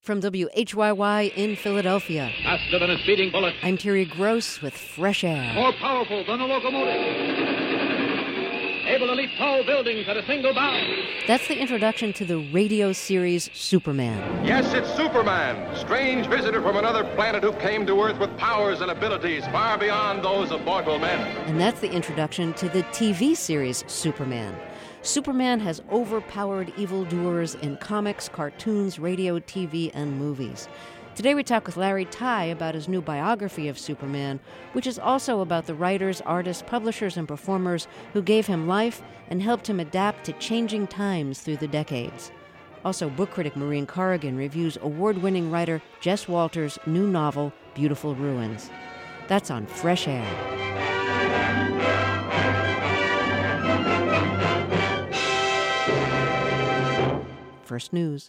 From WHYY in Philadelphia, Faster than a speeding bullet. I'm Terry Gross with Fresh Air. More powerful than a locomotive. Able to leap tall buildings at a single bound. That's the introduction to the radio series Superman. Yes, it's Superman, strange visitor from another planet who came to Earth with powers and abilities far beyond those of mortal men. And that's the introduction to the TV series Superman. Superman has overpowered evildoers in comics, cartoons, radio, TV, and movies. Today we talk with Larry Tye about his new biography of Superman, which is also about the writers, artists, publishers, and performers who gave him life and helped him adapt to changing times through the decades. Also, book critic Maureen Corrigan reviews award-winning writer Jess Walters' new novel, Beautiful Ruins. That's on Fresh Air. First News.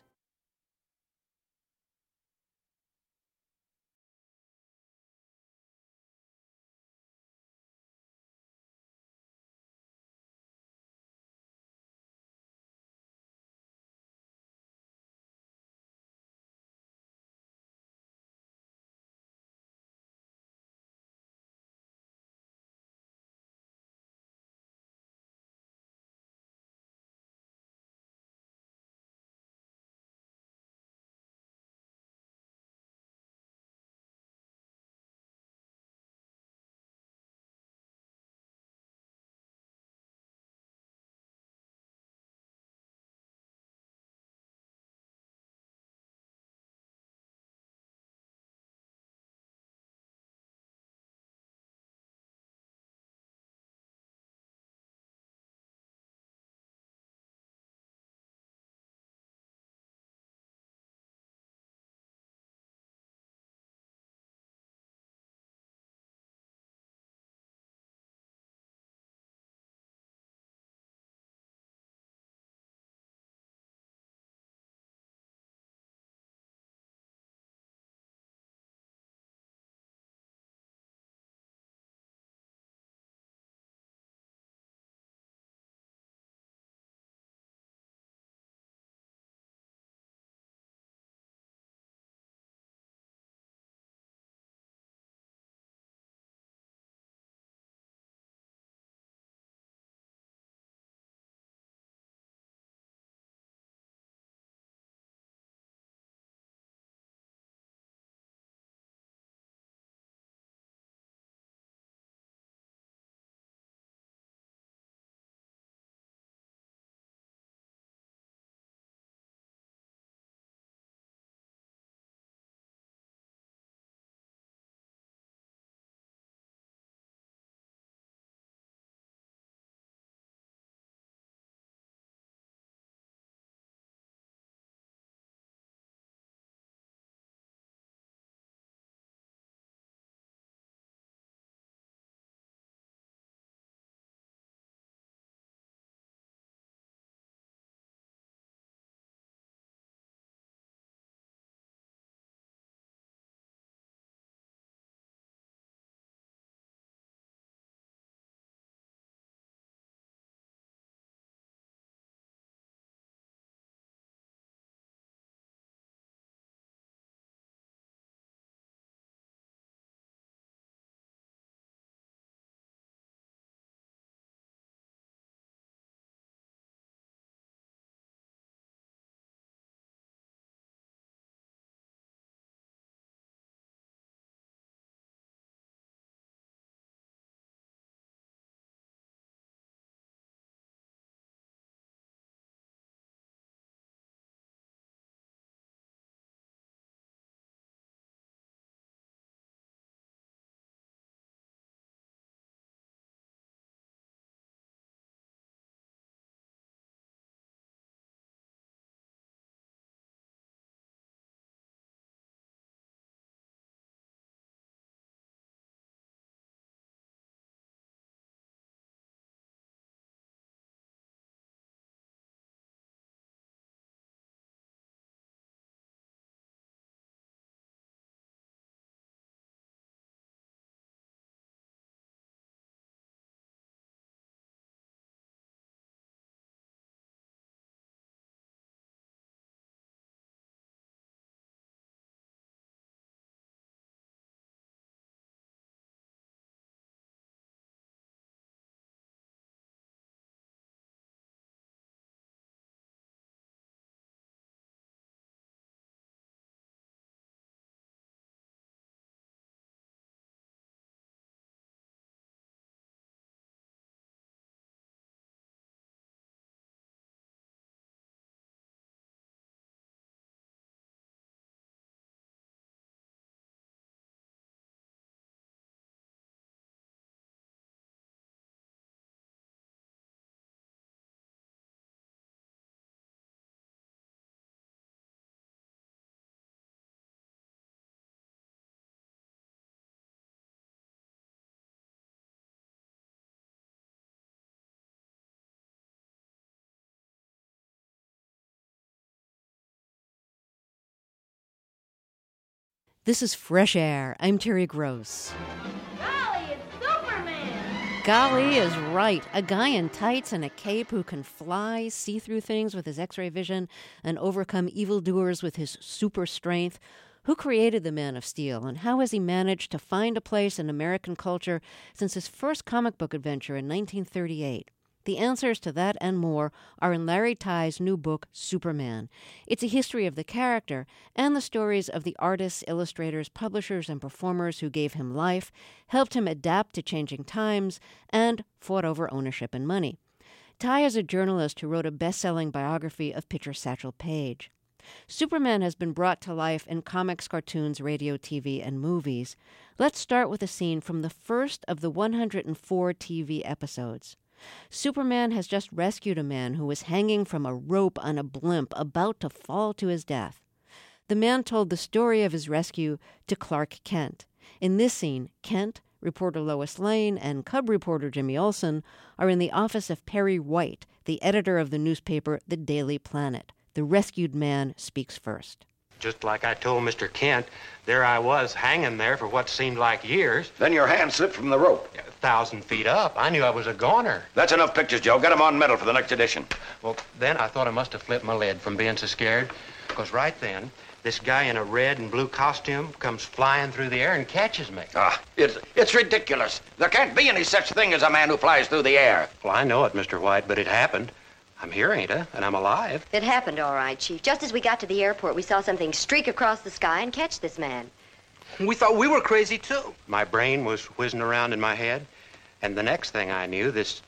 This is Fresh Air. I'm Terry Gross. Golly, it's Superman! Golly is right. A guy in tights and a cape who can fly, see through things with his X-ray vision, and overcome evildoers with his super strength. Who created the Man of Steel, and how has he managed to find a place in American culture since his first comic book adventure in 1938? The answers to that and more are in Larry Tye's new book, Superman. It's a history of the character and the stories of the artists, illustrators, publishers, and performers who gave him life, helped him adapt to changing times, and fought over ownership and money. Tye is a journalist who wrote a best-selling biography of pitcher Satchel Paige. Superman has been brought to life in comics, cartoons, radio, TV, and movies. Let's start with a scene from the first of the 104 TV episodes. Superman has just rescued a man who was hanging from a rope on a blimp about to fall to his death. The man told the story of his rescue to Clark Kent. In this scene, Kent, reporter Lois Lane, and Cub reporter Jimmy Olsen are in the office of Perry White, the editor of the newspaper The Daily Planet. The rescued man speaks first. Just like I told Mr. Kent, there I was hanging there for what seemed like years. Then your hand slipped from the rope. 1,000 feet up. I knew I was a goner. That's enough pictures, Joe. Get them on metal for the next edition. Well, then I thought I must have flipped my lid from being so scared. Because right then, this guy in a red and blue costume comes flying through the air and catches me. It's ridiculous. There can't be any such thing as a man who flies through the air. Well, I know it, Mr. White, but it happened. I'm here, ain't I? And I'm alive. It happened all right, Chief. Just as we got to the airport, we saw something streak across the sky and catch this man. We thought we were crazy, too. My brain was whizzing around in my head. And the next thing I knew, this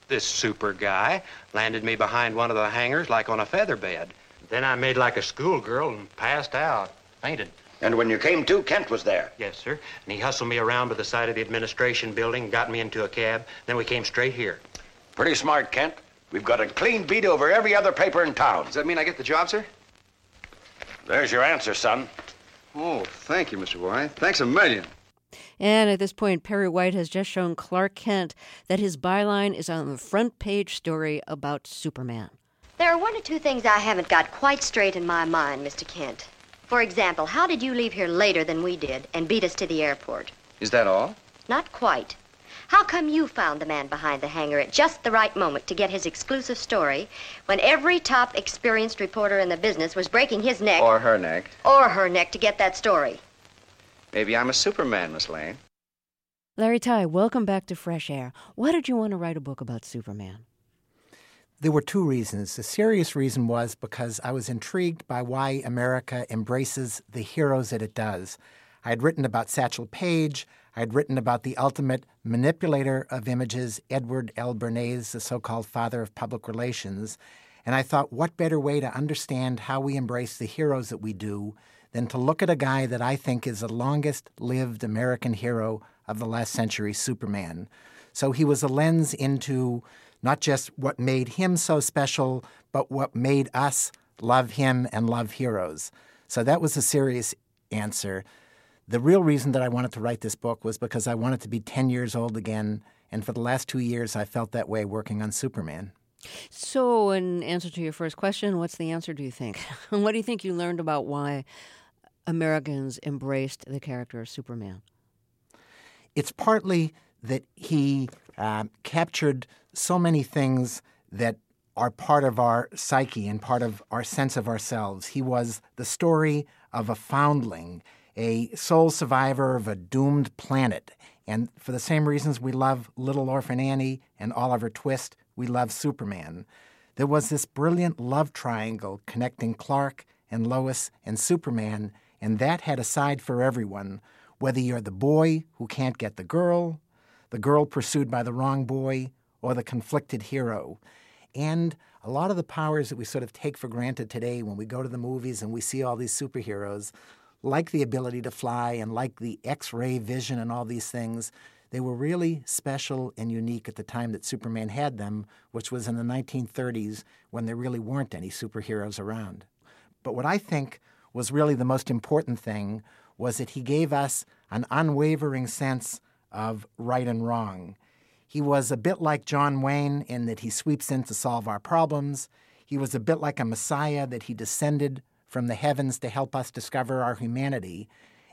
super guy landed me behind one of the hangars like on a feather bed. Then I made like a schoolgirl and passed out, fainted. And when you came to, Kent was there. Yes, sir. And he hustled me around to the side of the administration building, got me into a cab. Then we came straight here. Pretty smart, Kent. We've got a clean beat over every other paper in town. Does that mean I get the job, sir? There's your answer, son. Oh, thank you, Mr. White. Thanks a million. And at this point, Perry White has just shown Clark Kent that his byline is on the front page story about Superman. There are one or two things I haven't got quite straight in my mind, Mr. Kent. For example, how did you leave here later than we did and beat us to the airport? Is that all? Not quite. How come you found the man behind the hangar at just the right moment to get his exclusive story when every top experienced reporter in the business was breaking his neck... Or her neck. Or her neck to get that story? Maybe I'm a Superman, Miss Lane. Larry Tye, welcome back to Fresh Air. Why did you want to write a book about Superman? There were two reasons. The serious reason was because I was intrigued by why America embraces the heroes that it does. I had written about Satchel Paige. I had written about the ultimate manipulator of images, Edward L. Bernays, the so-called father of public relations. And I thought, what better way to understand how we embrace the heroes that we do than to look at a guy that I think is the longest-lived American hero of the last century, Superman. So he was a lens into not just what made him so special, but what made us love him and love heroes. So that was a serious answer. The real reason that I wanted to write this book was because I wanted to be 10 years old again, and for the last 2 years I felt that way working on Superman. So in answer to your first question, what's the answer, do you think? What do you think you learned about why Americans embraced the character of Superman? It's partly that he captured so many things that are part of our psyche and part of our sense of ourselves. He was the story of a foundling, a sole survivor of a doomed planet. And for the same reasons we love Little Orphan Annie and Oliver Twist, we love Superman. There was this brilliant love triangle connecting Clark and Lois and Superman, and that had a side for everyone, whether you're the boy who can't get the girl pursued by the wrong boy, or the conflicted hero. And a lot of the powers that we sort of take for granted today when we go to the movies and we see all these superheroes, like the ability to fly and like the X-ray vision and all these things, they were really special and unique at the time that Superman had them, which was in the 1930s when there really weren't any superheroes around. But what I think was really the most important thing was that he gave us an unwavering sense of right and wrong. He was a bit like John Wayne in that he sweeps in to solve our problems. He was a bit like a Messiah that he descended from the heavens to help us discover our humanity.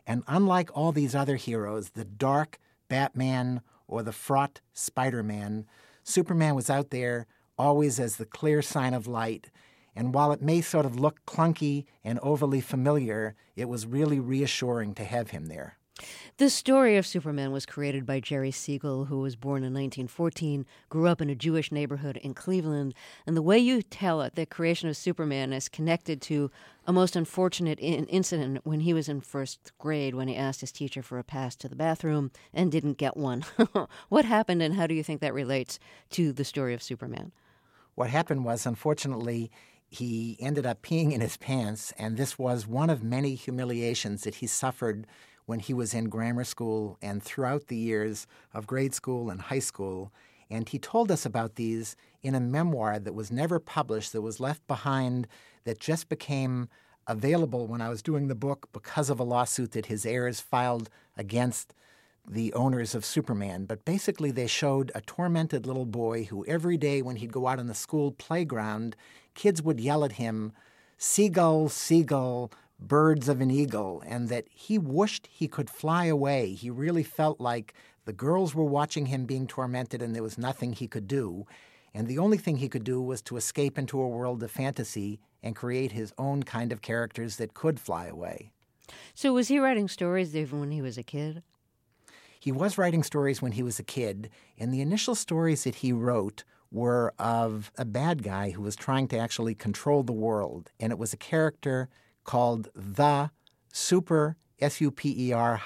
And unlike all these other heroes, the dark Batman or the fraught Spider-Man, Superman was out there always as the clear sign of light. And while it may sort of look clunky and overly familiar, it was really reassuring to have him there. The story of Superman was created by Jerry Siegel, who was born in 1914, grew up in a Jewish neighborhood in Cleveland. And the way you tell it, the creation of Superman is connected to a most unfortunate incident when he was in first grade, when he asked his teacher for a pass to the bathroom and didn't get one. What happened, and how do you think that relates to the story of Superman? What happened was, unfortunately, he ended up peeing in his pants, and this was one of many humiliations that he suffered when he was in grammar school and throughout the years of grade school and high school. And he told us about these in a memoir that was never published, that was left behind, that just became available when I was doing the book because of a lawsuit that his heirs filed against the owners of Superman. But basically they showed a tormented little boy who every day when he'd go out on the school playground, kids would yell at him, "Seagull, seagull, birds of an eagle," and that he wished he could fly away. He really felt like the girls were watching him being tormented and there was nothing he could do. And the only thing he could do was to escape into a world of fantasy and create his own kind of characters that could fly away. So was he writing stories even when he was a kid? He was writing stories when he was a kid, and the initial stories that he wrote were of a bad guy who was trying to actually control the world. And it was a character called the Super, S-U-P-E-R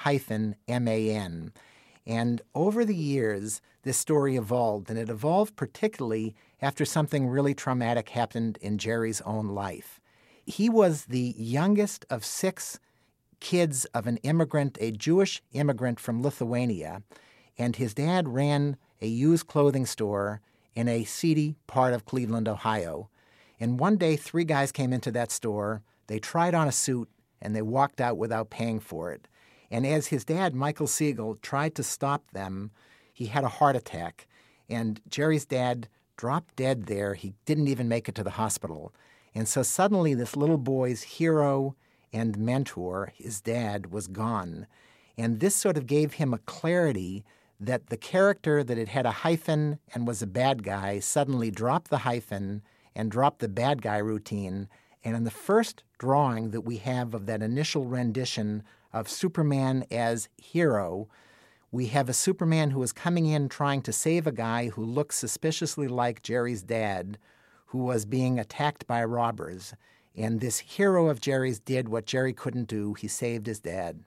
-M-A-N. And over the years, this story evolved, and it evolved particularly after something really traumatic happened in Jerry's own life. He was the youngest of 6 kids of an immigrant, a Jewish immigrant from Lithuania, and his dad ran a used clothing store in a seedy part of Cleveland, Ohio. And one day, 3 guys came into that store. They tried on a suit, and they walked out without paying for it. And as his dad, Michael Siegel, tried to stop them, he had a heart attack. And Jerry's dad dropped dead there. He didn't even make it to the hospital. And so suddenly this little boy's hero and mentor, his dad, was gone. And this sort of gave him a clarity that the character that had a hyphen and was a bad guy suddenly dropped the hyphen and dropped the bad guy routine. And in the first drawing that we have of that initial rendition of Superman as hero, we have a Superman who is coming in trying to save a guy who looks suspiciously like Jerry's dad, who was being attacked by robbers. And this hero of Jerry's did what Jerry couldn't do. He saved his dad.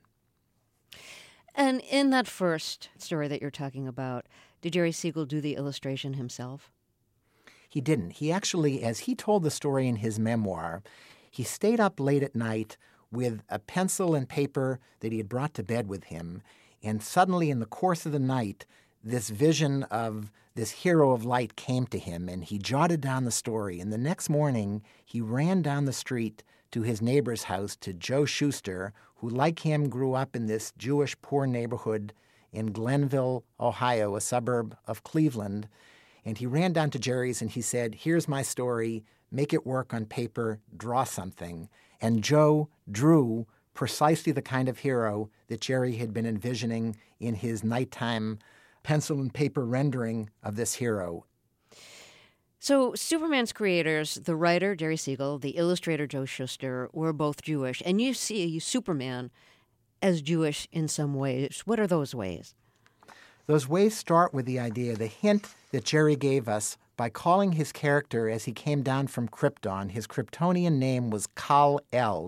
And in that first story that you're talking about, did Jerry Siegel do the illustration himself? He didn't. He actually, as he told the story in his memoir, he stayed up late at night with a pencil and paper that he had brought to bed with him. And suddenly, in the course of the night, this vision of this hero of light came to him, and he jotted down the story. And the next morning, he ran down the street to his neighbor's house, to Joe Schuster, who, like him, grew up in this Jewish poor neighborhood in Glenville, Ohio, a suburb of Cleveland. And he ran down to Jerry's and he said, "Here's my story. Make it work on paper. Draw something." And Joe drew precisely the kind of hero that Jerry had been envisioning in his nighttime pencil and paper rendering of this hero. So Superman's creators, the writer, Jerry Siegel, the illustrator, Joe Shuster, were both Jewish. And you see Superman as Jewish in some ways. What are those ways? Those ways start with the idea, the hint that Jerry gave us by calling his character as he came down from Krypton. His Kryptonian name was Kal-El,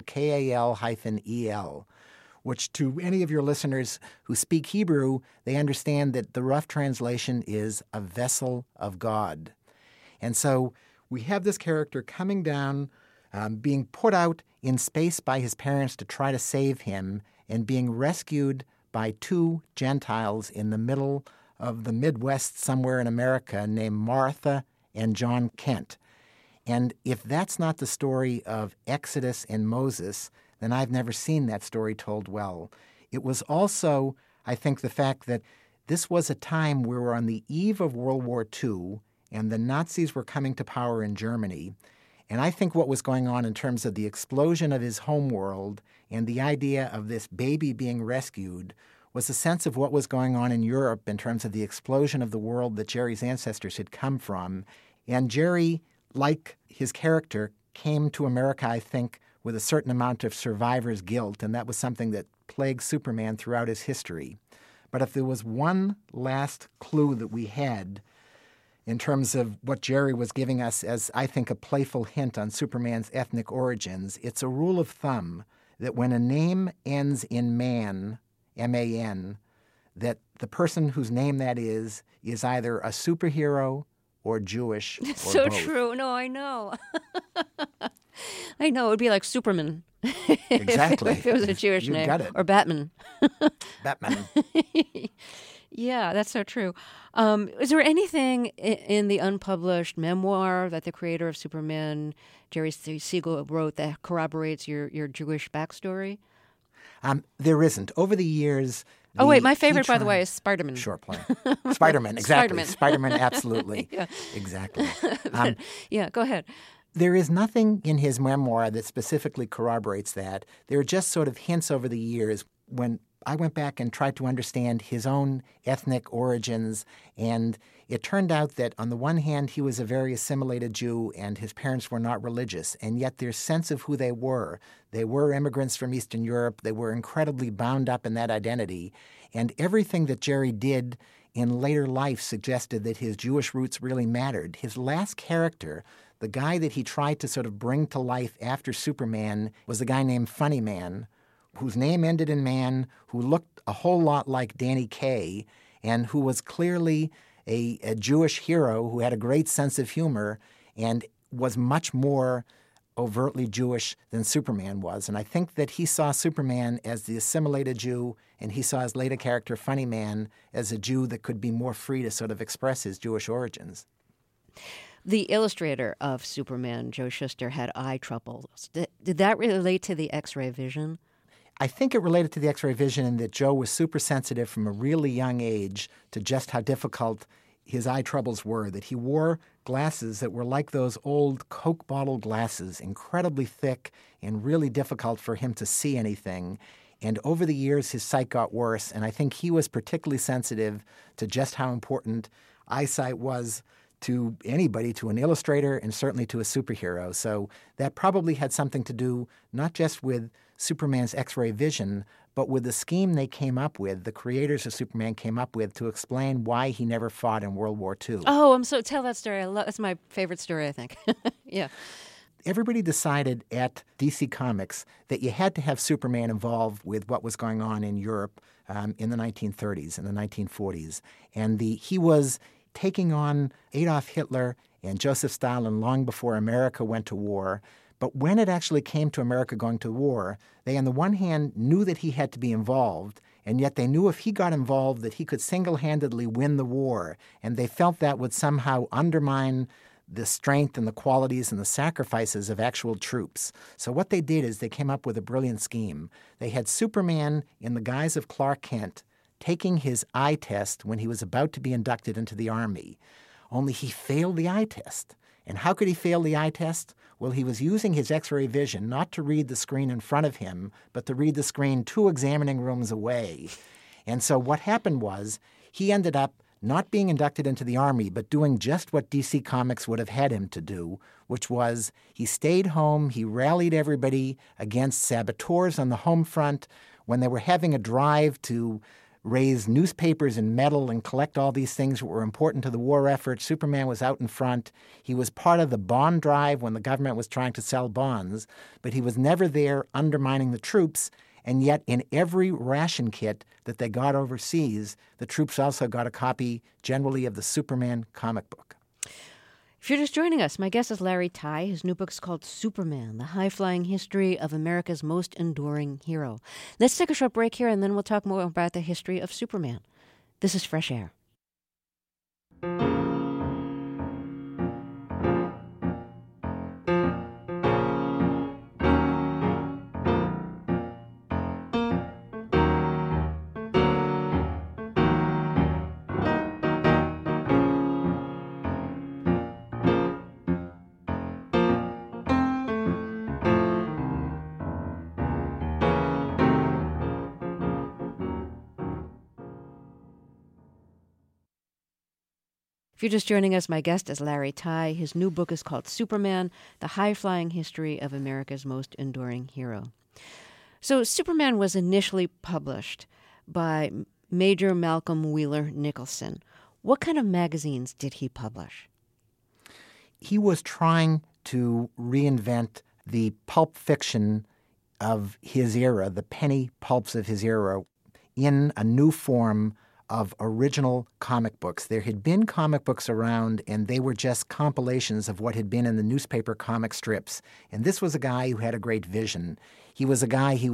Kal-El, which to any of your listeners who speak Hebrew, they understand that the rough translation is a vessel of God. And so we have this character coming down, being put out in space by his parents to try to save him, and being rescued by 2 Gentiles in the middle of the Midwest somewhere in America named Martha and John Kent. And if that's not the story of Exodus and Moses, then I've never seen that story told well. It was also, I think, the fact that this was a time where we're on the eve of World War II, and the Nazis were coming to power in Germany. And I think what was going on in terms of the explosion of his home world and the idea of this baby being rescued was a sense of what was going on in Europe in terms of the explosion of the world that Jerry's ancestors had come from. And Jerry, like his character, came to America, I think, with a certain amount of survivor's guilt, and that was something that plagued Superman throughout his history. But if there was one last clue that we had in terms of what Jerry was giving us as, I think, a playful hint on Superman's ethnic origins, it's a rule of thumb that when a name ends in man, M-A-N, that the person whose name that is either a superhero or Jewish or so both. true. No, I know. I know. It would be like Superman. Exactly. if it was a Jewish You name. got it. Or Batman. Batman. Yeah, that's so true. Is there anything in the unpublished memoir that the creator of Superman, Jerry Siegel, wrote that corroborates your Jewish backstory? There isn't. Over the years... Oh, wait, my favorite, by the way, is Spider-Man. Sure, play. Spider-Man, exactly. Spider-Man, absolutely. Yeah. Exactly. Yeah, go ahead. There is nothing in his memoir that specifically corroborates that. There are just sort of hints over the years when I went back and tried to understand his own ethnic origins, and it turned out that on the one hand, he was a very assimilated Jew and his parents were not religious, and yet their sense of who they were immigrants from Eastern Europe. They were incredibly bound up in that identity, and everything that Jerry did in later life suggested that his Jewish roots really mattered. His last character, the guy that he tried to sort of bring to life after Superman, was a guy named Funny Man, whose name ended in man, who looked a whole lot like Danny Kaye, and who was clearly a Jewish hero who had a great sense of humor and was much more overtly Jewish than Superman was. And I think that he saw Superman as the assimilated Jew, and he saw his later character, Funny Man, as a Jew that could be more free to sort of express his Jewish origins. The illustrator of Superman, Joe Shuster, had eye troubles. Did that relate to the X-ray vision? I think it related to the X-ray vision in that Joe was super sensitive from a really young age to just how difficult his eye troubles were, that he wore glasses that were like those old Coke bottle glasses, incredibly thick and really difficult for him to see anything. And over the years, his sight got worse, and I think he was particularly sensitive to just how important eyesight was to anybody, to an illustrator, and certainly to a superhero. So that probably had something to do not just with Superman's X-ray vision, but with the scheme they came up with, the creators of Superman came up with, to explain why he never fought in World War II. Oh, tell that story. That's my favorite story, I think. Yeah. Everybody decided at DC Comics that you had to have Superman involved with what was going on in Europe in the 1930s and the 1940s. And he was taking on Adolf Hitler and Joseph Stalin long before America went to war. But when it actually came to America going to war, they on the one hand knew that he had to be involved, and yet they knew if he got involved that he could single-handedly win the war, and they felt that would somehow undermine the strength and the qualities and the sacrifices of actual troops. So what they did is they came up with a brilliant scheme. They had Superman in the guise of Clark Kent taking his eye test when he was about to be inducted into the Army, only he failed the eye test. And how could he fail the eye test? Well, he was using his X-ray vision not to read the screen in front of him, but to read the screen 2 examining rooms away. And so what happened was he ended up not being inducted into the Army, but doing just what DC Comics would have had him to do, which was he stayed home, he rallied everybody against saboteurs on the home front. When they were having a drive to raise newspapers and metal and collect all these things that were important to the war effort, Superman was out in front. He was part of the bond drive when the government was trying to sell bonds, but he was never there undermining the troops. And yet in every ration kit that they got overseas, the troops also got a copy generally of the Superman comic book. If you're just joining us, my guest is Larry Tye. His new book is called Superman, the high-flying history of America's most enduring hero. Let's take a short break here, and then we'll talk more about the history of Superman. This is Fresh Air. If you're just joining us, my guest is Larry Tye. His new book is called Superman, The High-Flying History of America's Most Enduring Hero. So Superman was initially published by Major Malcolm Wheeler Nicholson. What kind of magazines did he publish? He was trying to reinvent the pulp fiction of his era, the penny pulps of his era, in a new form of original comic books. There had been comic books around, and they were just compilations of what had been in the newspaper comic strips. And this was a guy who had a great vision. He was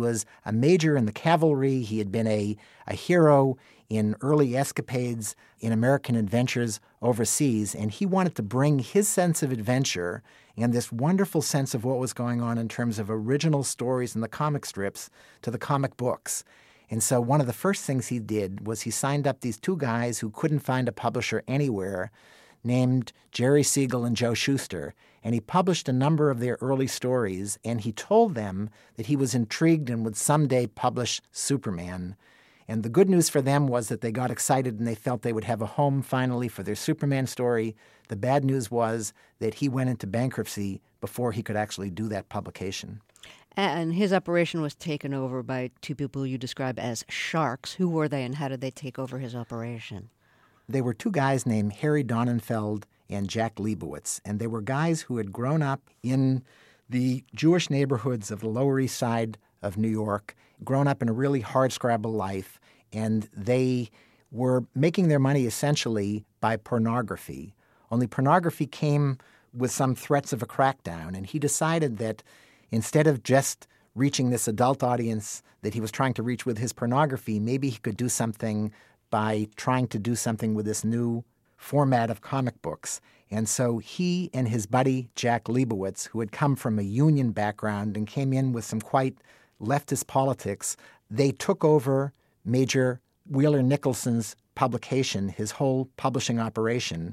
a major in the cavalry. He had been a hero in early escapades in American adventures overseas, and he wanted to bring his sense of adventure and this wonderful sense of what was going on in terms of original stories in the comic strips to the comic books. And so one of the first things he did was he signed up these two guys who couldn't find a publisher anywhere named Jerry Siegel and Joe Shuster. And he published a number of their early stories, and he told them that he was intrigued and would someday publish Superman. And the good news for them was that they got excited and they felt they would have a home finally for their Superman story. The bad news was that he went into bankruptcy before he could actually do that publication. And his operation was taken over by two people you describe as sharks. Who were they and how did they take over his operation? They were two guys named Harry Donenfeld and Jack Leibowitz, and they were guys who had grown up in the Jewish neighborhoods of the Lower East Side of New York, grown up in a really hardscrabble life, and they were making their money essentially by pornography. Only pornography came with some threats of a crackdown, and he decided that instead of just reaching this adult audience that he was trying to reach with his pornography, maybe he could do something by trying to do something with this new format of comic books. And so he and his buddy Jack Leibowitz, who had come from a union background and came in with some quite leftist politics, they took over Major Wheeler Nicholson's publication, his whole publishing operation.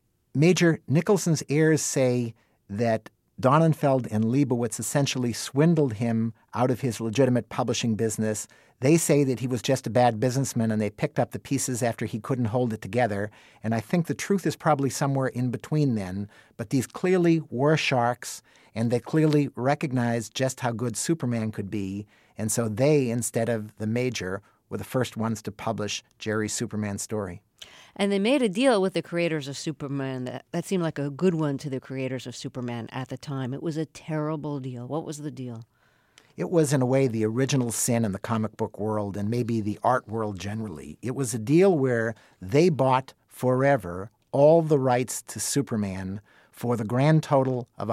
Major Nicholson's heirs say that Donenfeld and Leibowitz essentially swindled him out of his legitimate publishing business. They say that he was just a bad businessman and they picked up the pieces after he couldn't hold it together. And I think the truth is probably somewhere in between then. But these clearly were sharks, and they clearly recognized just how good Superman could be. And so they, instead of the Major, were the first ones to publish Jerry's Superman story. And they made a deal with the creators of Superman that seemed like a good one to the creators of Superman at the time. It was a terrible deal. What was the deal? It was, in a way, the original sin in the comic book world and maybe the art world generally. It was a deal where they bought forever all the rights to Superman for the grand total of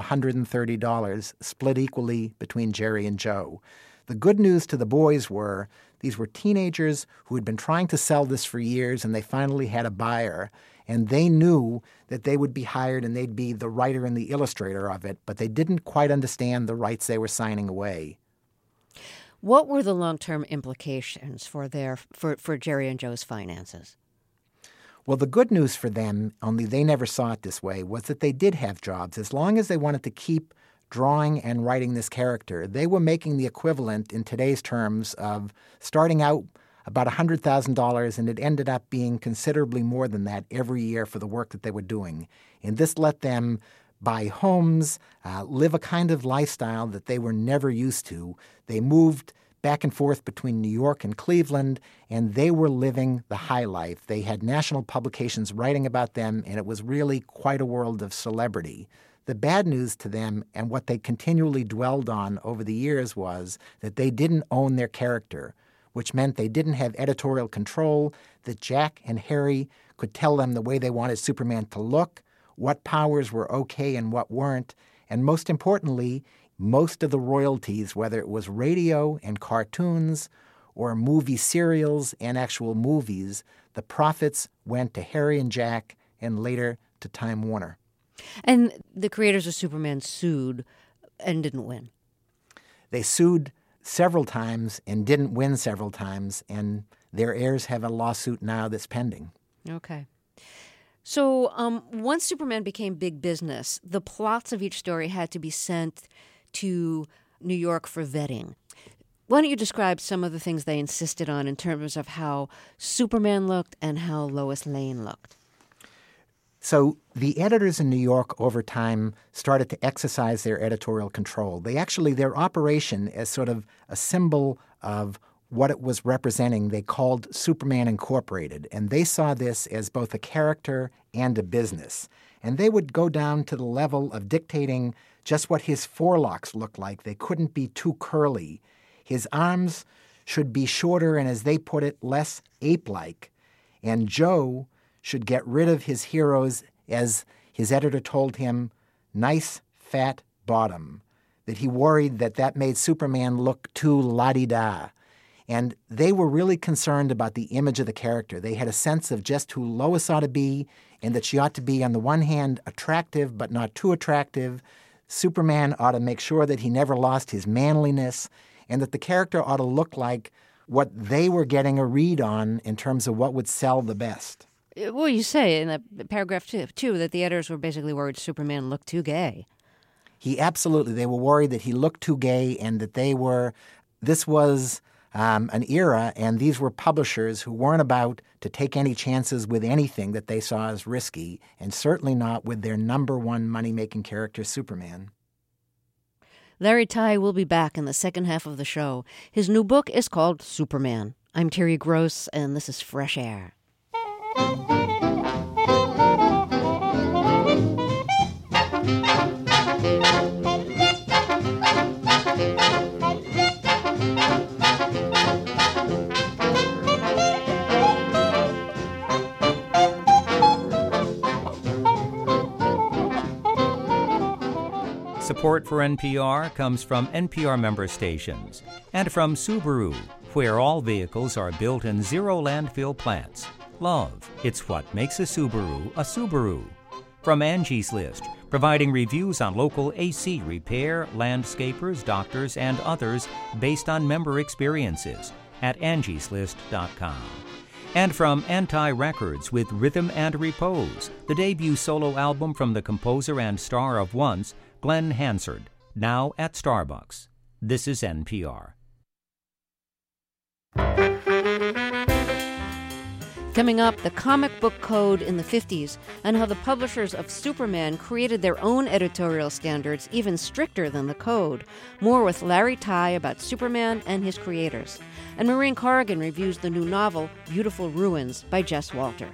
$130, split equally between Jerry and Joe. The good news to the boys were these were teenagers who had been trying to sell this for years, and they finally had a buyer. And they knew that they would be hired and they'd be the writer and the illustrator of it, but they didn't quite understand the rights they were signing away. What were the long-term implications for Jerry and Joe's finances? Well, the good news for them, only they never saw it this way, was that they did have jobs. As long as they wanted to keep drawing and writing this character, they were making the equivalent in today's terms of starting out about $100,000, and it ended up being considerably more than that every year for the work that they were doing. And this let them buy homes, live a kind of lifestyle that they were never used to. They moved back and forth between New York and Cleveland, and they were living the high life. They had national publications writing about them, and it was really quite a world of celebrity. The bad news to them, and what they continually dwelled on over the years, was that they didn't own their character, which meant they didn't have editorial control, that Jack and Harry could tell them the way they wanted Superman to look, what powers were okay and what weren't, and most importantly, most of the royalties, whether it was radio and cartoons or movie serials and actual movies, the profits went to Harry and Jack and later to Time Warner. And the creators of Superman sued and didn't win. They sued several times and didn't win several times, and their heirs have a lawsuit now that's pending. Okay. So once Superman became big business, the plots of each story had to be sent to New York for vetting. Why don't you describe some of the things they insisted on in terms of how Superman looked and how Lois Lane looked? So the editors in New York over time started to exercise their editorial control. Their operation as sort of a symbol of what it was representing, they called Superman Incorporated. And they saw this as both a character and a business. And they would go down to the level of dictating just what his forelocks looked like. They couldn't be too curly. His arms should be shorter and, as they put it, less ape-like. And Joe should get rid of his heroes, as his editor told him, nice, fat bottom, that he worried that made Superman look too la-di-da. And they were really concerned about the image of the character. They had a sense of just who Lois ought to be, and that she ought to be, on the one hand, attractive but not too attractive. Superman ought to make sure that he never lost his manliness, and that the character ought to look like what they were getting a read on in terms of what would sell the best. Well, you say in that paragraph too that the editors were basically worried Superman looked too gay. They were worried that he looked too gay, and that this was an era, and these were publishers who weren't about to take any chances with anything that they saw as risky, and certainly not with their number one money-making character, Superman. Larry Tye will be back in the second half of the show. His new book is called Superman. I'm Terry Gross, and this is Fresh Air. Support for NPR comes from NPR member stations and from Subaru, where all vehicles are built in zero landfill plants. Love, it's what makes a Subaru a Subaru. From Angie's List, providing reviews on local AC repair, landscapers, doctors, and others based on member experiences at angieslist.com. And from Anti-Records with Rhythm and Repose, the debut solo album from the composer and star of Once, Glenn Hansard, now at Starbucks. This is NPR. Coming up, the comic book code in the 50s and how the publishers of Superman created their own editorial standards even stricter than the code. More with Larry Tye about Superman and his creators. And Maureen Corrigan reviews the new novel, Beautiful Ruins, by Jess Walter.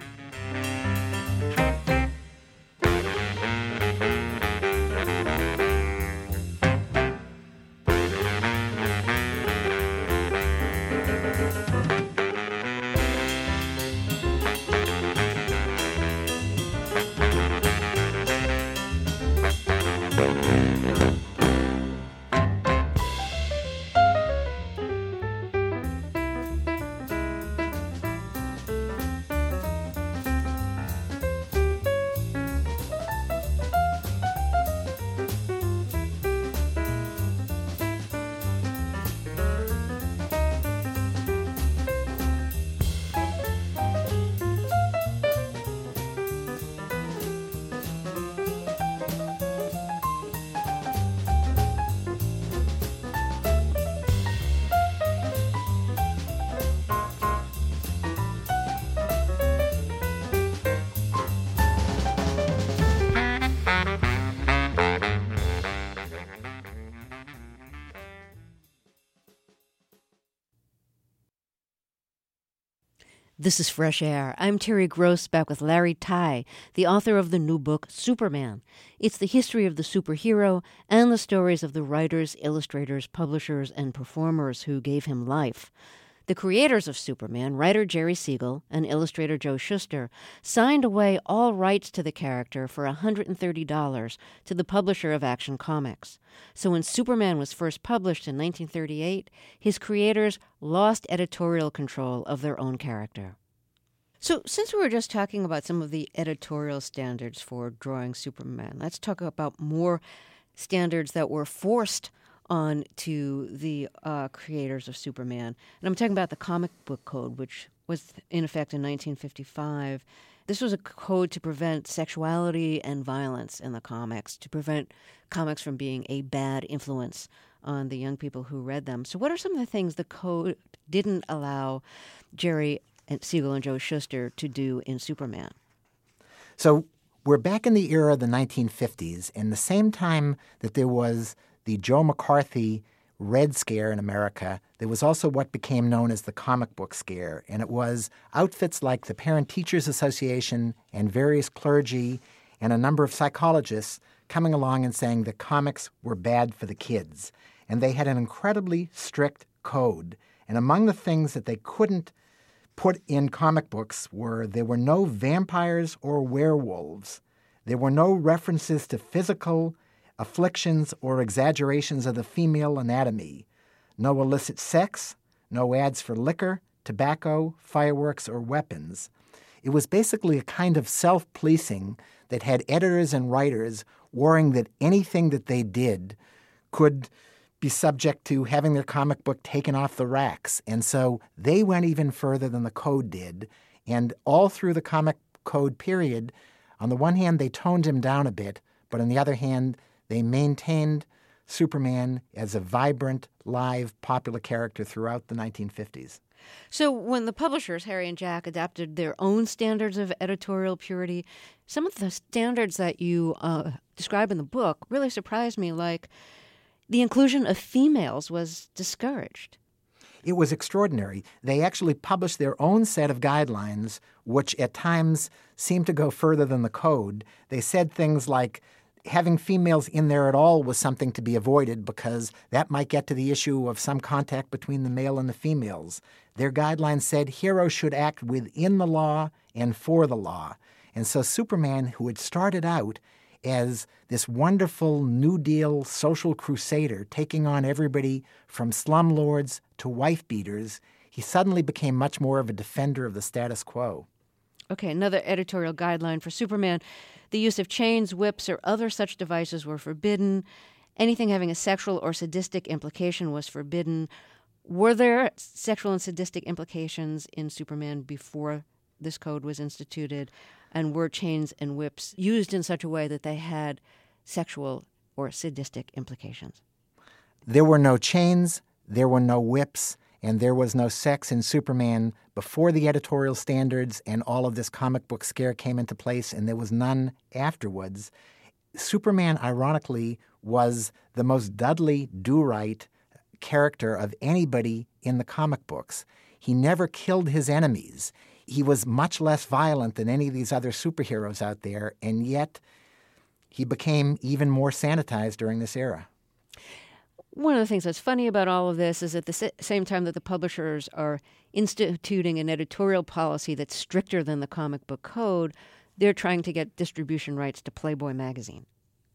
This is Fresh Air. I'm Terry Gross, back with Larry Tye, the author of the new book, Superman. It's the history of the superhero and the stories of the writers, illustrators, publishers, and performers who gave him life. The creators of Superman, writer Jerry Siegel and illustrator Joe Shuster, signed away all rights to the character for $130 to the publisher of Action Comics. So when Superman was first published in 1938, his creators lost editorial control of their own character. So since we were just talking about some of the editorial standards for drawing Superman, let's talk about more standards that were forced on to the creators of Superman. And I'm talking about the comic book code, which was in effect in 1955. This was a code to prevent sexuality and violence in the comics, to prevent comics from being a bad influence on the young people who read them. So what are some of the things the code didn't allow Jerry and Siegel and Joe Shuster to do in Superman? So We're back in the era of the 1950s, and the same time that there was the Joe McCarthy Red Scare in America, there was also what became known as the comic book scare, and it was outfits like the Parent Teachers Association and various clergy and a number of psychologists coming along and saying that comics were bad for the kids. And they had an incredibly strict code. And among the things that they couldn't put in comic books were there were no vampires or werewolves. There were no references to physical afflictions or exaggerations of the female anatomy. No illicit sex, no ads for liquor, tobacco, fireworks, or weapons. It was basically a kind of self-policing that had editors and writers worrying that anything that they did could be subject to having their comic book taken off the racks. And so they went even further than the code did. And all through the comic code period, on the one hand, they toned him down a bit, but on the other hand, they maintained Superman as a vibrant, live, popular character throughout the 1950s. So when the publishers, Harry and Jack, adapted their own standards of editorial purity, some of the standards that you describe in the book really surprised me, like the inclusion of females was discouraged. It was extraordinary. They actually published their own set of guidelines, which at times seemed to go further than the code. They said things like having females in there at all was something to be avoided because that might get to the issue of some contact between the male and the females. Their guidelines said heroes should act within the law and for the law. And so Superman, who had started out as this wonderful New Deal social crusader taking on everybody from slumlords to wife-beaters, he suddenly became much more of a defender of the status quo. Okay, another editorial guideline for Superman. The use of chains, whips, or other such devices were forbidden. Anything having a sexual or sadistic implication was forbidden. Were there sexual and sadistic implications in Superman before this code was instituted? And were chains and whips used in such a way that they had sexual or sadistic implications? There were no chains, there were no whips, and there was no sex in Superman before the editorial standards and all of this comic book scare came into place, and there was none afterwards. Superman, ironically, was the most Dudley Do-Right character of anybody in the comic books. He never killed his enemies. He was much less violent than any of these other superheroes out there, and yet he became even more sanitized during this era. One of the things that's funny about all of this is at the same time that the publishers are instituting an editorial policy that's stricter than the comic book code, they're trying to get distribution rights to Playboy magazine.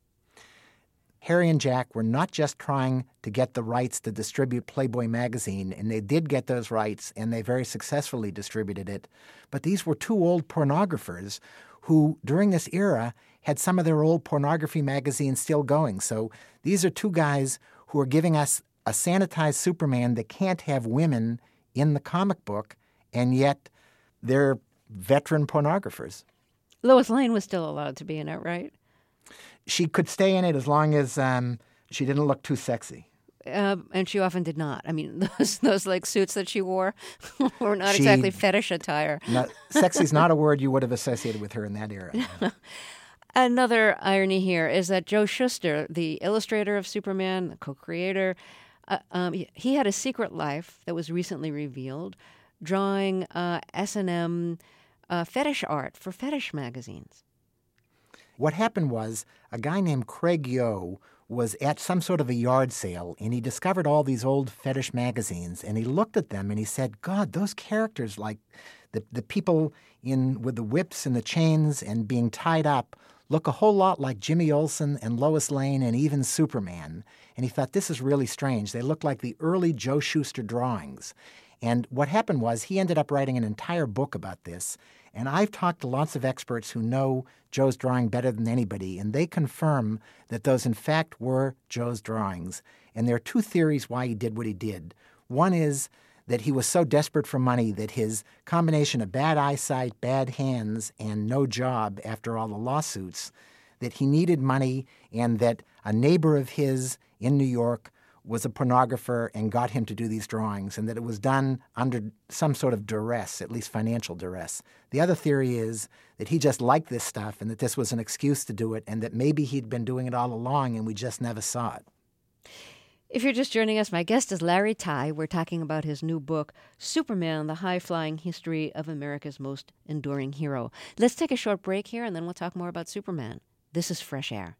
Harry and Jack were not just trying to get the rights to distribute Playboy magazine, and they did get those rights, and they very successfully distributed it. But these were two old pornographers who, during this era, had some of their old pornography magazines still going. So these are two guys who are giving us a sanitized Superman that can't have women in the comic book, and yet they're veteran pornographers. Lois Lane was still allowed to be in it, right? She could stay in it as long as she didn't look too sexy. And she often did not. I mean, those like suits that she wore were not exactly fetish attire. No, sexy's not a word you would have associated with her in that era. Another irony here is that Joe Shuster, the illustrator of Superman, the co-creator, he had a secret life that was recently revealed, drawing S&M fetish art for fetish magazines. What happened was a guy named Craig Yo was at some sort of a yard sale, and he discovered all these old fetish magazines, and he looked at them, and he said, God, those characters, like the people with the whips and the chains and being tied up, look a whole lot like Jimmy Olsen and Lois Lane and even Superman. And he thought, this is really strange. They look like the early Joe Shuster drawings. And what happened was he ended up writing an entire book about this. And I've talked to lots of experts who know Joe's drawing better than anybody, and they confirm that those, in fact, were Joe's drawings. And there are two theories why he did what he did. One is that he was so desperate for money that his combination of bad eyesight, bad hands, and no job after all the lawsuits, that he needed money, and that a neighbor of his in New York was a pornographer and got him to do these drawings, and that it was done under some sort of duress, at least financial duress. The other theory is that he just liked this stuff and that this was an excuse to do it, and that maybe he'd been doing it all along and we just never saw it. If you're just joining us, my guest is Larry Tye. We're talking about his new book, Superman, The High-Flying History of America's Most Enduring Hero. Let's take a short break here, and then we'll talk more about Superman. This is Fresh Air.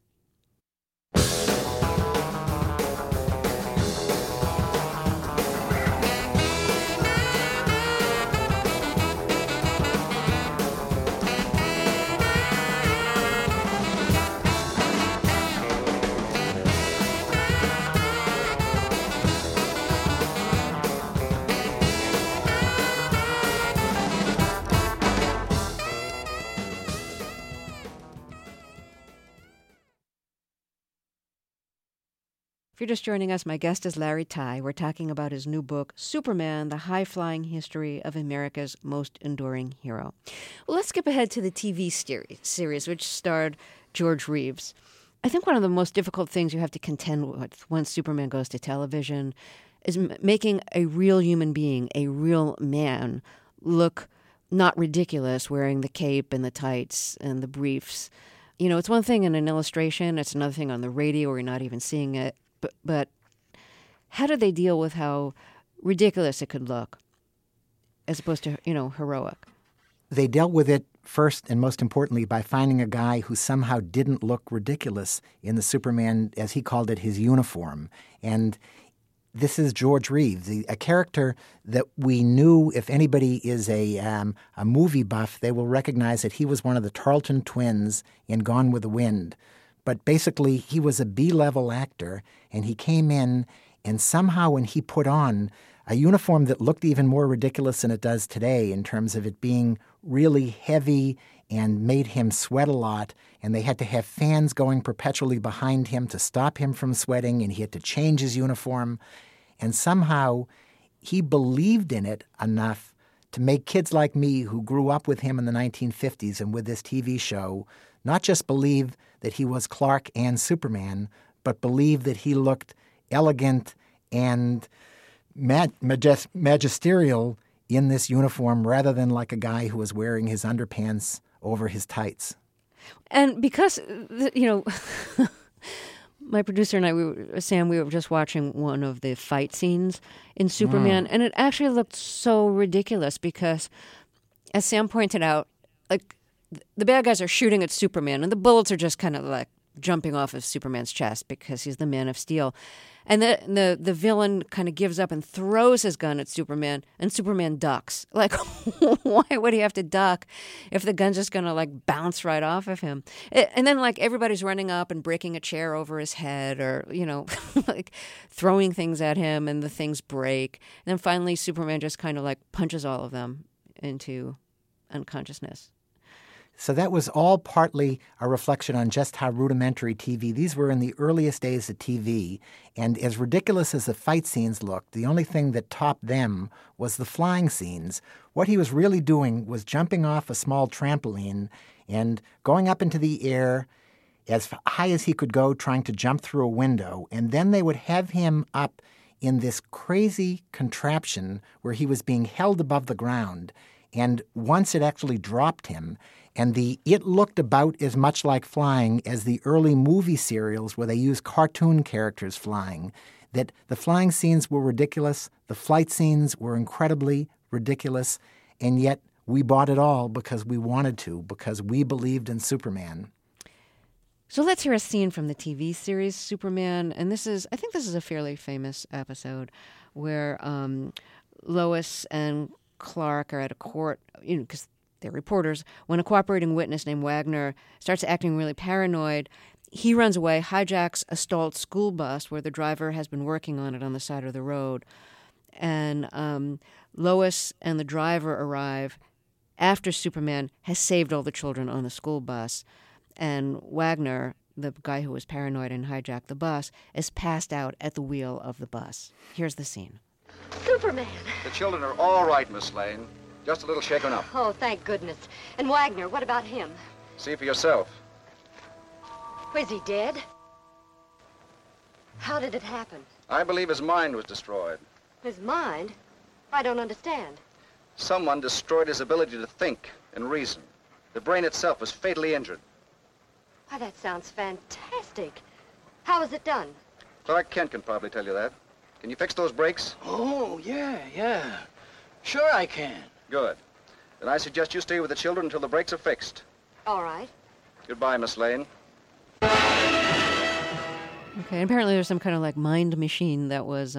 If you're just joining us, my guest is Larry Tye. We're talking about his new book, Superman, The High-Flying History of America's Most Enduring Hero. Well, let's skip ahead to the TV series, which starred George Reeves. I think one of the most difficult things you have to contend with once Superman goes to television is making a real human being, a real man, look not ridiculous wearing the cape and the tights and the briefs. You know, it's one thing in an illustration, it's another thing on the radio where you're not even seeing it. But how do they deal with how ridiculous it could look as opposed to, heroic? They dealt with it first and most importantly by finding a guy who somehow didn't look ridiculous in the Superman, as he called it, his uniform. And this is George Reeves, a character that we knew, if anybody is a movie buff, they will recognize that he was one of the Tarleton twins in Gone with the Wind. But basically, he was a B-level actor, and he came in, and somehow when he put on a uniform that looked even more ridiculous than it does today in terms of it being really heavy and made him sweat a lot, and they had to have fans going perpetually behind him to stop him from sweating, and he had to change his uniform. And somehow he believed in it enough to make kids like me who grew up with him in the 1950s and with this TV show not just believe that he was Clark and Superman, but believe that he looked elegant and magisterial in this uniform rather than like a guy who was wearing his underpants over his tights. And because, my producer and I, Sam, we were just watching one of the fight scenes in Superman, and it actually looked so ridiculous because, as Sam pointed out, like, the bad guys are shooting at Superman, and the bullets are just kind of like jumping off of Superman's chest because he's the Man of Steel. And the villain kind of gives up and throws his gun at Superman, and Superman ducks. Like, why would he have to duck if the gun's just going to, like, bounce right off of him? And then, like, everybody's running up and breaking a chair over his head or, like throwing things at him, and the things break. And then finally Superman just kind of, like, punches all of them into unconsciousness. So that was all partly a reflection on just how rudimentary TV. These were in the earliest days of TV, and as ridiculous as the fight scenes looked, the only thing that topped them was the flying scenes. What he was really doing was jumping off a small trampoline and going up into the air as high as he could go, trying to jump through a window, and then they would have him up in this crazy contraption where he was being held above the ground, and once it actually dropped him, and it looked about as much like flying as the early movie serials where they used cartoon characters flying, that the flying scenes were ridiculous, the flight scenes were incredibly ridiculous, and yet we bought it all because we wanted to, because we believed in Superman. So let's hear a scene from the TV series Superman, and I think this is a fairly famous episode where Lois and Clark are at a court, because they're reporters. When a cooperating witness named Wagner starts acting really paranoid, he runs away, hijacks a stalled school bus where the driver has been working on it on the side of the road. And Lois and the driver arrive after Superman has saved all the children on the school bus. And Wagner, the guy who was paranoid and hijacked the bus, is passed out at the wheel of the bus. Here's the scene. Superman. The children are all right, Miss Lane. Just a little shaken up. Oh, thank goodness. And Wagner, what about him? See for yourself. Is he dead? How did it happen? I believe his mind was destroyed. His mind? I don't understand. Someone destroyed his ability to think and reason. The brain itself was fatally injured. Why, that sounds fantastic. How was it done? Clark Kent can probably tell you that. Can you fix those brakes? Oh, yeah. Sure I can. Good. Then I suggest you stay with the children until the brakes are fixed. All right. Goodbye, Miss Lane. Okay, and apparently there's some kind of like mind machine that was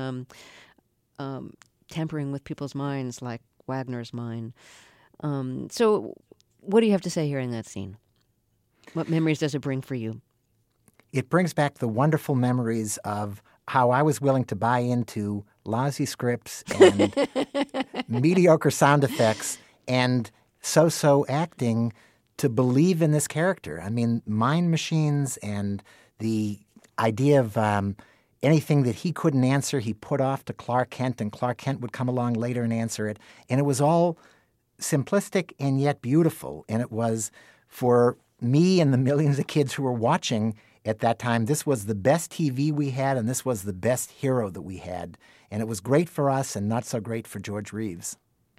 tampering with people's minds, like Wagner's mind. So what do you have to say here in that scene? What memories does it bring for you? It brings back the wonderful memories of how I was willing to buy into lousy scripts and mediocre sound effects and so-so acting to believe in this character. I mean, mind machines and the idea of anything that he couldn't answer, he put off to Clark Kent, and Clark Kent would come along later and answer it. And it was all simplistic and yet beautiful. And it was, for me and the millions of kids who were watching at that time, this was the best TV we had, and this was the best hero that we had. And it was great for us and not so great for George Reeves.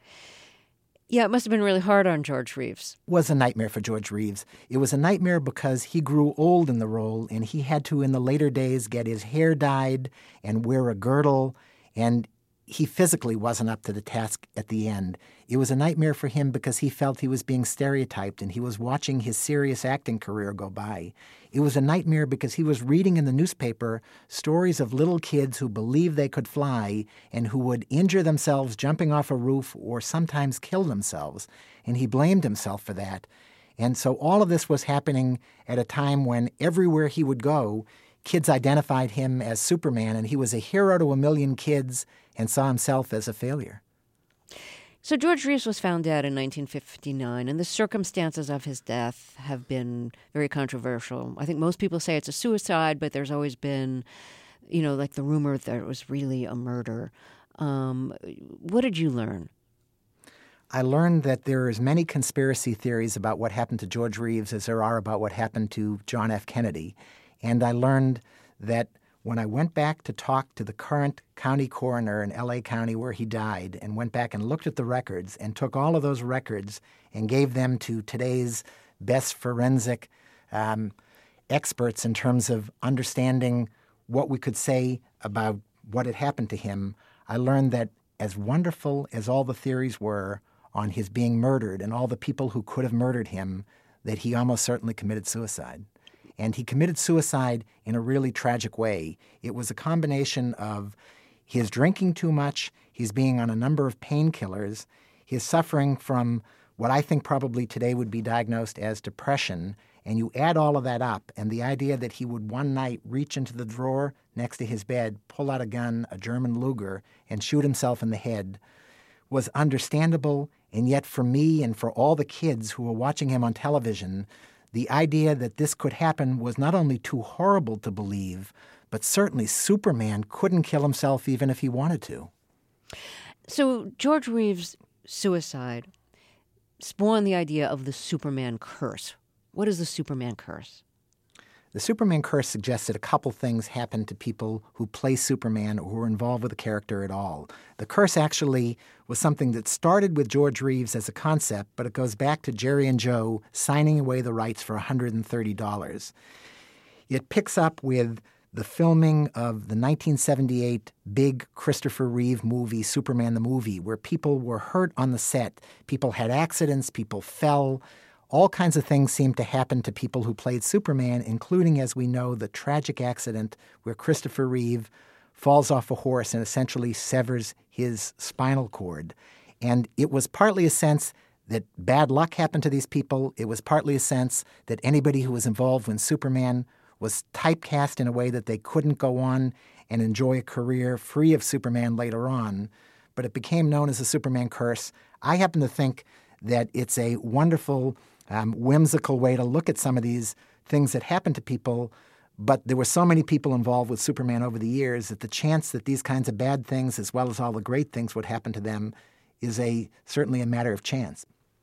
Yeah, it must have been really hard on George Reeves. It was a nightmare for George Reeves. It was a nightmare because he grew old in the role, and he had to, in the later days, get his hair dyed and wear a girdle, and he physically wasn't up to the task at the end. It was a nightmare for him because he felt he was being stereotyped, and he was watching his serious acting career go by. It was a nightmare because he was reading in the newspaper stories of little kids who believed they could fly and who would injure themselves jumping off a roof or sometimes kill themselves, and he blamed himself for that. And so all of this was happening at a time when everywhere he would go, kids identified him as Superman, and he was a hero to a million kids and saw himself as a failure. So George Reeves was found dead in 1959, and the circumstances of his death have been very controversial. I think most people say it's a suicide, but there's always been, like the rumor that it was really a murder. What did you learn? I learned that there are as many conspiracy theories about what happened to George Reeves as there are about what happened to John F. Kennedy. And I learned that when I went back to talk to the current county coroner in L.A. County where he died and went back and looked at the records and took all of those records and gave them to today's best forensic experts in terms of understanding what we could say about what had happened to him, I learned that as wonderful as all the theories were on his being murdered and all the people who could have murdered him, that he almost certainly committed suicide. And he committed suicide in a really tragic way. It was a combination of his drinking too much, his being on a number of painkillers, his suffering from what I think probably today would be diagnosed as depression, and you add all of that up, and the idea that he would one night reach into the drawer next to his bed, pull out a gun, a German Luger, and shoot himself in the head was understandable, and yet for me and for all the kids who were watching him on television, the idea that this could happen was not only too horrible to believe, but certainly Superman couldn't kill himself even if he wanted to. So George Reeves' suicide spawned the idea of the Superman curse. What is the Superman curse? The Superman curse suggests that a couple things happen to people who play Superman or who are involved with the character at all. The curse actually was something that started with George Reeves as a concept, but it goes back to Jerry and Joe signing away the rights for $130. It picks up with the filming of the 1978 big Christopher Reeve movie, Superman the Movie, where people were hurt on the set. People had accidents, people fell. All kinds of things seemed to happen to people who played Superman, including, as we know, the tragic accident where Christopher Reeve falls off a horse and essentially severs his spinal cord. And it was partly a sense that bad luck happened to these people. It was partly a sense that anybody who was involved when Superman was typecast in a way that they couldn't go on and enjoy a career free of Superman later on. But it became known as the Superman curse. I happen to think that it's a wonderful whimsical way to look at some of these things that happen to people, but there were so many people involved with Superman over the years that the chance that these kinds of bad things, as well as all the great things, would happen to them is certainly a matter of chance.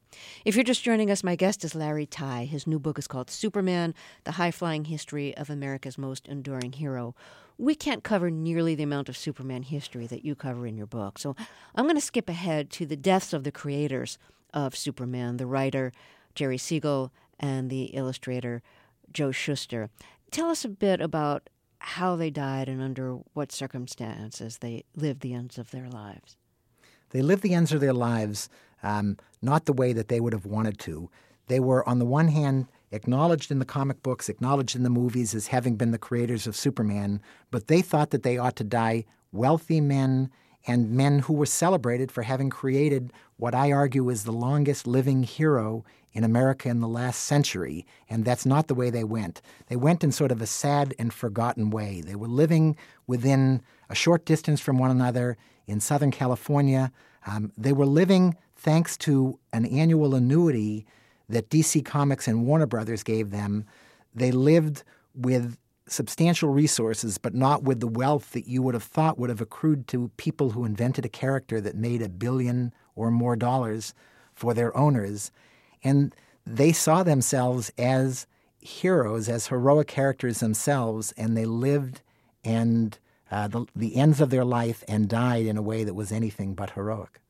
If you're just joining us, my guest is Larry Tye. His new book is called Superman, The High-Flying History of America's Most Enduring Hero. We can't cover nearly the amount of Superman history that you cover in your book, so I'm going to skip ahead to the deaths of the creators of Superman, the writer Jerry Siegel and the illustrator Joe Shuster. Tell us a bit about how they died and under what circumstances they lived the ends of their lives. They lived the ends of their lives not the way that they would have wanted to. They were, on the one hand, acknowledged in the comic books, acknowledged in the movies as having been the creators of Superman, but they thought that they ought to die wealthy men and men who were celebrated for having created what I argue is the longest living hero in America in the last century, and that's not the way they went. They went in sort of a sad and forgotten way. They were living within a short distance from one another in Southern California. They were living thanks to an annual annuity that DC Comics and Warner Brothers gave them. They lived with substantial resources, but not with the wealth that you would have thought would have accrued to people who invented a character that made $1 billion or more dollars for their owners. And they saw themselves as heroes, as heroic characters themselves, and they lived and the ends of their life and died in a way that was anything but heroic.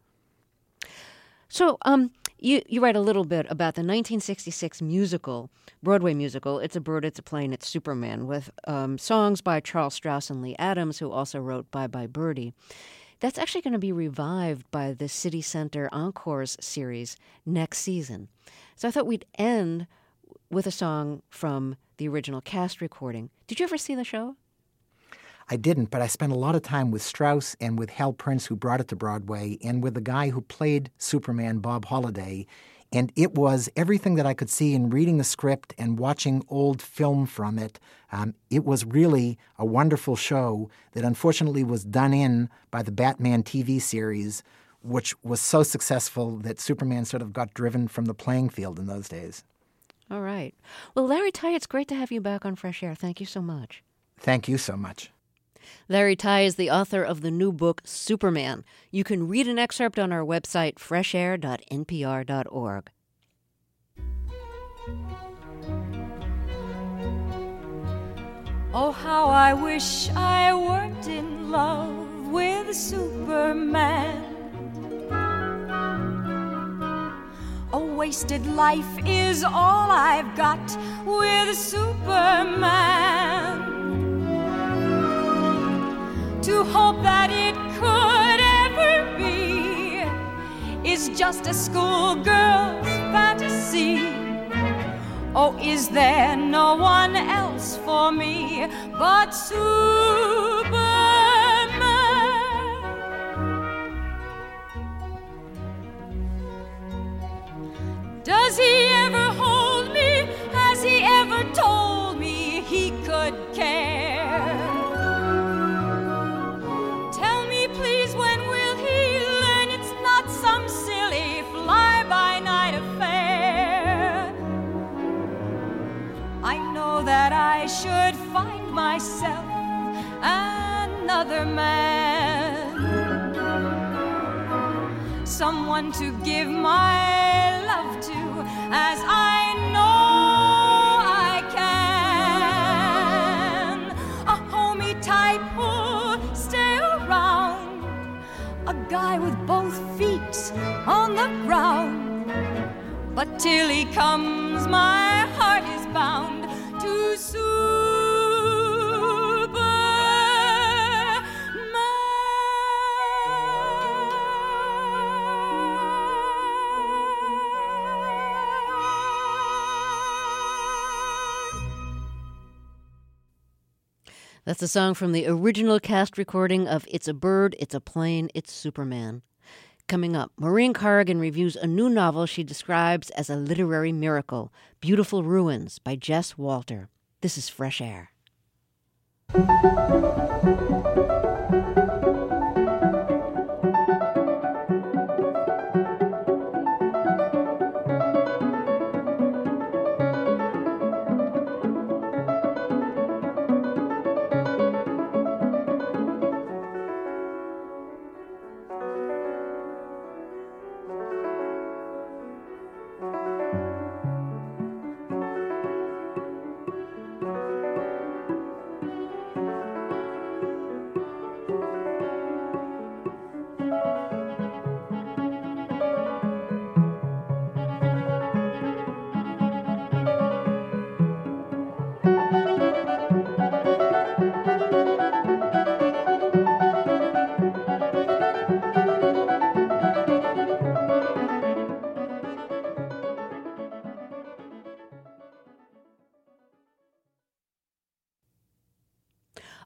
So you write a little bit about the 1966 musical, Broadway musical, It's a Bird, It's a Plane, It's Superman, with songs by Charles Strouse and Lee Adams, who also wrote Bye Bye Birdie. That's actually going to be revived by the City Center Encores series next season. So I thought we'd end with a song from the original cast recording. Did you ever see the show? I didn't, but I spent a lot of time with Strauss and with Hal Prince, who brought it to Broadway, and with the guy who played Superman, Bob Holliday. And it was everything that I could see in reading the script and watching old film from it. It was really a wonderful show that unfortunately was done in by the Batman TV series, which was so successful that Superman sort of got driven from the playing field in those days. All right. Well, Larry Tye, it's great to have you back on Fresh Air. Thank you so much. Thank you so much. Larry Tye is the author of the new book, Superman. You can read an excerpt on our website, freshair.npr.org. Oh, how I wish I weren't in love with Superman. A wasted life is all I've got with Superman. To hope that it could ever be is just a schoolgirl's fantasy. Oh, is there no one else for me but Superman? Does he ever hold me? Has he ever told me he could care? Some silly fly-by-night affair. I know that I should find myself another man, someone to give my love to, as I know I can. A homey type who'll stay around, a guy with both feet on the ground. But till he comes, my heart is bound to Superman. That's a song from the original cast recording of It's a Bird, It's a Plane, It's Superman. Coming up, Maureen Corrigan reviews a new novel she describes as a literary miracle, Beautiful Ruins by Jess Walter. This is Fresh Air.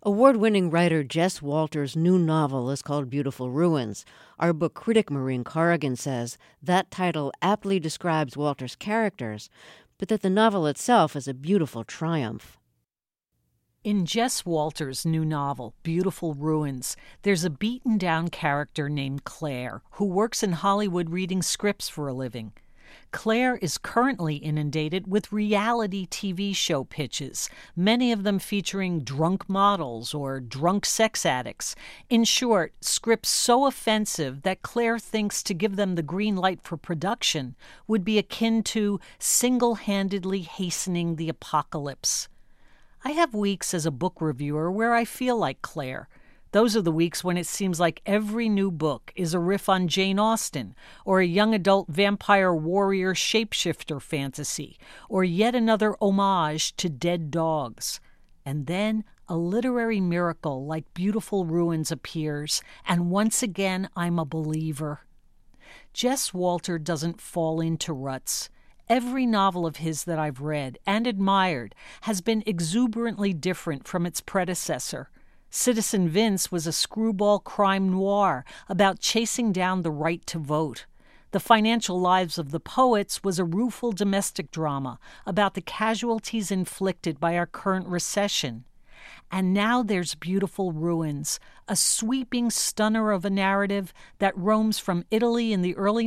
Award-winning writer Jess Walter's new novel is called Beautiful Ruins. Our book critic Maureen Corrigan says that title aptly describes Walter's characters, but that the novel itself is a beautiful triumph. In Jess Walter's new novel, Beautiful Ruins, there's a beaten-down character named Claire who works in Hollywood reading scripts for a living. Claire is currently inundated with reality TV show pitches, many of them featuring drunk models or drunk sex addicts. In short, scripts so offensive that Claire thinks to give them the green light for production would be akin to single-handedly hastening the apocalypse. I have weeks as a book reviewer where I feel like Claire. Those are the weeks when it seems like every new book is a riff on Jane Austen, or a young adult vampire warrior shapeshifter fantasy, or yet another homage to dead dogs. And then a literary miracle like Beautiful Ruins appears, and once again I'm a believer. Jess Walter doesn't fall into ruts. Every novel of his that I've read and admired has been exuberantly different from its predecessor. Citizen Vince was a screwball crime noir about chasing down the right to vote. The Financial Lives of the Poets was a rueful domestic drama about the casualties inflicted by our current recession. And now there's Beautiful Ruins, a sweeping stunner of a narrative that roams from Italy in the early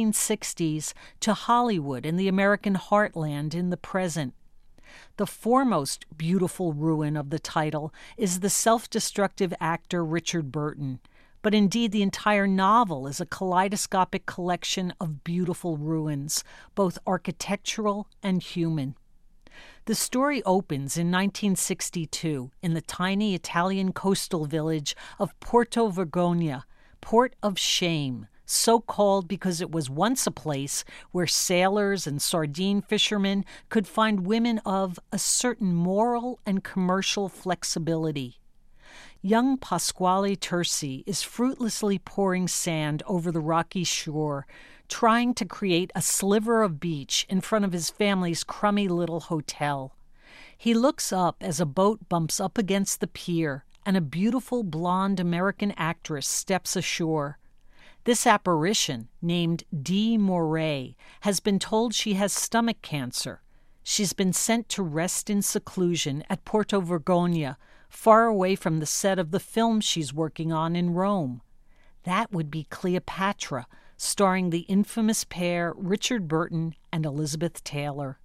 1960s to Hollywood and the American heartland in the present. The foremost beautiful ruin of the title is the self-destructive actor Richard Burton, but indeed the entire novel is a kaleidoscopic collection of beautiful ruins, both architectural and human. The story opens in 1962 in the tiny Italian coastal village of Porto Vergogna, Port of Shame, so called because it was once a place where sailors and sardine fishermen could find women of a certain moral and commercial flexibility. Young Pasquale Tursi is fruitlessly pouring sand over the rocky shore, trying to create a sliver of beach in front of his family's crummy little hotel. He looks up as a boat bumps up against the pier and a beautiful blonde American actress steps ashore. This apparition, named Dee Moray, has been told she has stomach cancer. She's been sent to rest in seclusion at Porto Vergogna, far away from the set of the film she's working on in Rome. That would be Cleopatra, starring the infamous pair Richard Burton and Elizabeth Taylor.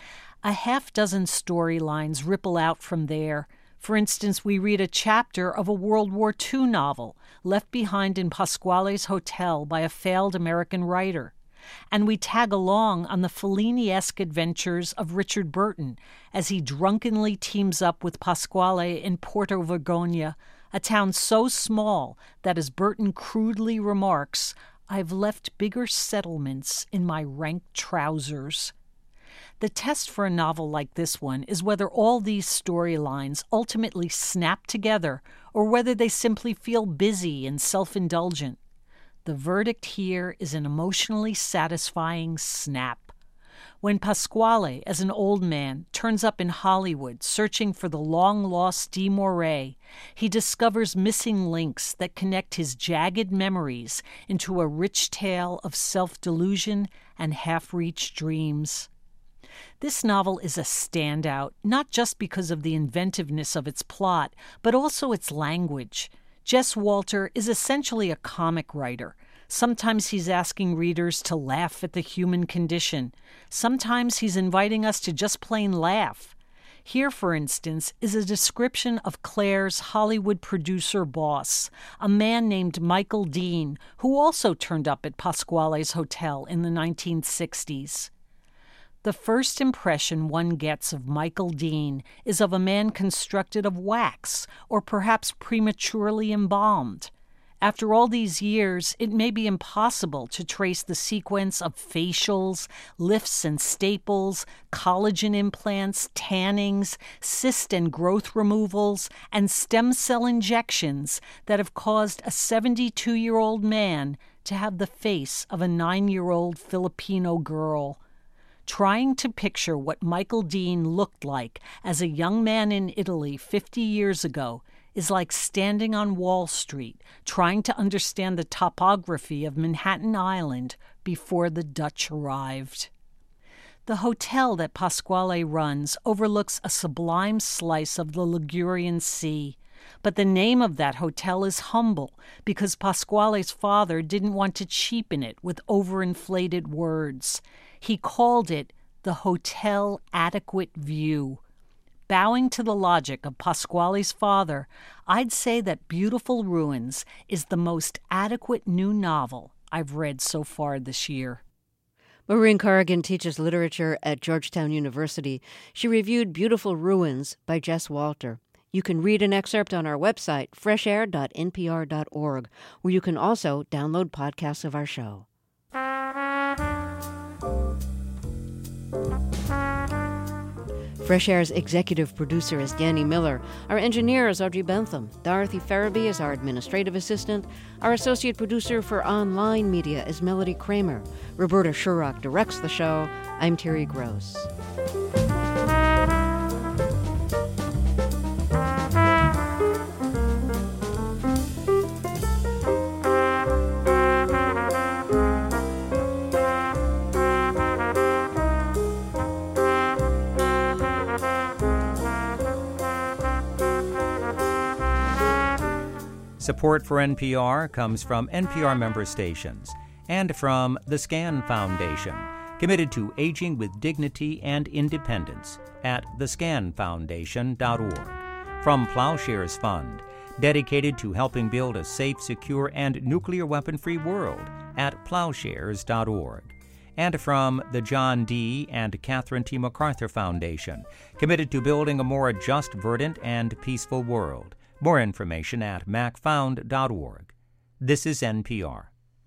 A half-dozen storylines ripple out from there. For instance, we read a chapter of a World War II novel left behind in Pasquale's hotel by a failed American writer. And we tag along on the Fellini-esque adventures of Richard Burton as he drunkenly teams up with Pasquale in Porto Vergogna, a town so small that, as Burton crudely remarks, I've left bigger settlements in my rank trousers. The test for a novel like this one is whether all these storylines ultimately snap together or whether they simply feel busy and self-indulgent. The verdict here is an emotionally satisfying snap. When Pasquale, as an old man, turns up in Hollywood searching for the long-lost Dee Moray, he discovers missing links that connect his jagged memories into a rich tale of self-delusion and half-reached dreams. This novel is a standout, not just because of the inventiveness of its plot, but also its language. Jess Walter is essentially a comic writer. Sometimes he's asking readers to laugh at the human condition. Sometimes he's inviting us to just plain laugh. Here, for instance, is a description of Claire's Hollywood producer boss, a man named Michael Dean, who also turned up at Pasquale's hotel in the 1960s. The first impression one gets of Michael Dean is of a man constructed of wax, or perhaps prematurely embalmed. After all these years, it may be impossible to trace the sequence of facials, lifts and staples, collagen implants, tannings, cyst and growth removals, and stem cell injections that have caused a 72-year-old man to have the face of a 9-year-old Filipino girl. Trying to picture what Michael Dean looked like as a young man in Italy 50 years ago is like standing on Wall Street, trying to understand the topography of Manhattan Island before the Dutch arrived. The hotel that Pasquale runs overlooks a sublime slice of the Ligurian Sea, but the name of that hotel is humble because Pasquale's father didn't want to cheapen it with overinflated words. He called it the Hotel Adequate View. Bowing to the logic of Pasquale's father, I'd say that Beautiful Ruins is the most adequate new novel I've read so far this year. Maureen Corrigan teaches literature at Georgetown University. She reviewed Beautiful Ruins by Jess Walter. You can read an excerpt on our website, freshair.npr.org, where you can also download podcasts of our show. Fresh Air's executive producer is Danny Miller. Our engineer is Audrey Bentham. Dorothy Farabee is our administrative assistant. Our associate producer for online media is Melody Kramer. Roberta Shurrock directs the show. I'm Terry Gross. Support for NPR comes from NPR member stations and from the SCAN Foundation, committed to aging with dignity and independence at thescanfoundation.org. From Plowshares Fund, dedicated to helping build a safe, secure, and nuclear weapon-free world at plowshares.org. And from the John D. and Catherine T. MacArthur Foundation, committed to building a more just, verdant, and peaceful world. More information at macfound.org. This is NPR.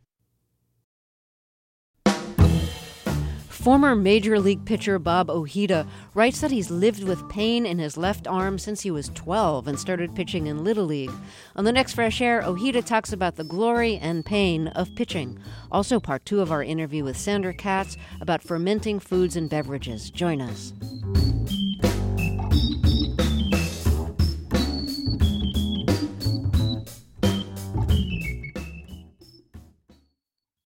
Former Major League pitcher Bob Ojeda writes that he's lived with pain in his left arm since he was 12 and started pitching in Little League. On the next Fresh Air, Ojeda talks about the glory and pain of pitching. Also, part 2 of our interview with Sandra Katz about fermenting foods and beverages. Join us.